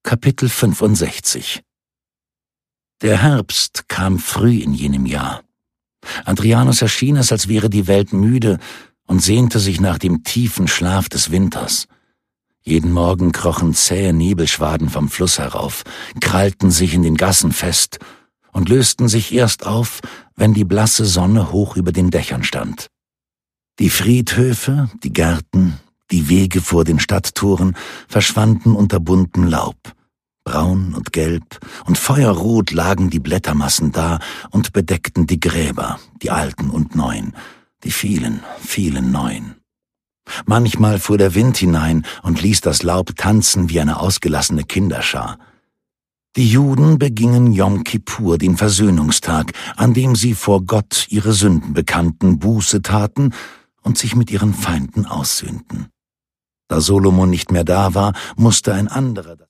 Kapitel 65. Der Herbst kam früh in jenem Jahr. Adrianus erschien es, als wäre die Welt müde und sehnte sich nach dem tiefen Schlaf des Winters. Jeden Morgen krochen zähe Nebelschwaden vom Fluss herauf, krallten sich in den Gassen fest und lösten sich erst auf, wenn die blasse Sonne hoch über den Dächern stand. Die Friedhöfe, die Gärten, die Wege vor den Stadttoren verschwanden unter buntem Laub. Braun und gelb und feuerrot lagen die Blättermassen da und bedeckten die Gräber, die alten und neuen, die vielen, vielen neuen. Manchmal fuhr der Wind hinein und ließ das Laub tanzen wie eine ausgelassene Kinderschar. Die Juden begingen Jom Kippur, den Versöhnungstag, an dem sie vor Gott ihre Sünden bekannten, Buße taten und sich mit ihren Feinden aussöhnten. Da Solomon nicht mehr da war, musste ein anderer